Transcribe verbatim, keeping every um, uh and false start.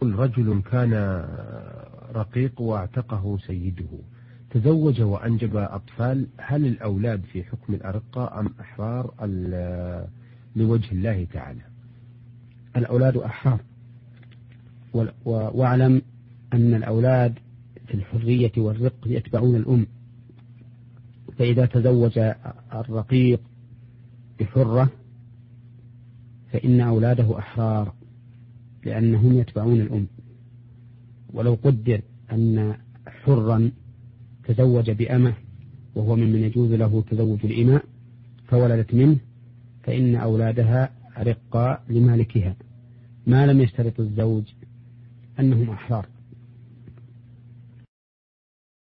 يقول رجل كان رقيق واعتقه سيده، تزوج وأنجب أطفال، هل الأولاد في حكم الأرقة أم أحرار لوجه الله تعالى؟ الأولاد أحرار، واعلم أن الأولاد في الحرية والرق يتبعون الأم، فإذا تزوج الرقيق بحرة فإن أولاده أحرار لأنهم يتبعون الأم. ولو قدر أن حرا تزوج بأمه وهو ممن يجوز له تزوج الإماء فولدت منه، فإن أولادها رقاء لمالكها ما لم يشترط الزوج أنهم أحرار.